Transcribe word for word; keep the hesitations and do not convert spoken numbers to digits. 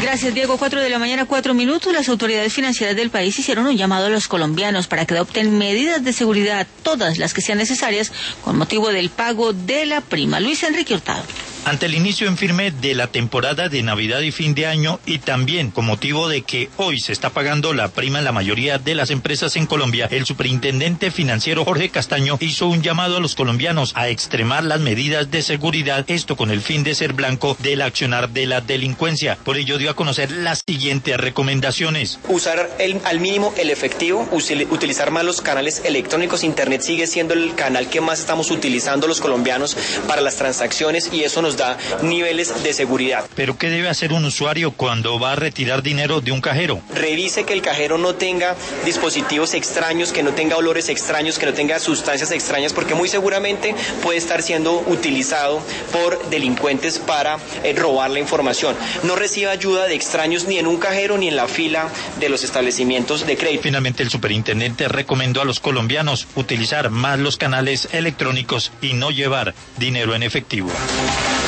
Gracias, Diego. Cuatro de la mañana, cuatro minutos. Las autoridades financieras del país hicieron un llamado a los colombianos para que adopten medidas de seguridad, todas las que sean necesarias, con motivo del pago de la prima. Luis Enrique Hurtado. Ante el inicio en firme de la temporada de Navidad y fin de año, y también con motivo de que hoy se está pagando la prima en la mayoría de las empresas en Colombia, el superintendente financiero Jorge Castaño hizo un llamado a los colombianos a extremar las medidas de seguridad, esto con el fin de ser blanco del accionar de la delincuencia. Por ello dio a conocer las siguientes recomendaciones. Usar el, al mínimo el efectivo, utilizar más los canales electrónicos. Internet sigue siendo el canal que más estamos utilizando los colombianos para las transacciones, y eso nos da niveles de seguridad. ¿Pero qué debe hacer un usuario cuando va a retirar dinero de un cajero? Revise que el cajero no tenga dispositivos extraños, que no tenga olores extraños, que no tenga sustancias extrañas, porque muy seguramente puede estar siendo utilizado por delincuentes para eh, robar la información. No reciba ayuda de extraños ni en un cajero ni en la fila de los establecimientos de crédito. Finalmente, el superintendente recomendó a los colombianos utilizar más los canales electrónicos y no llevar dinero en efectivo.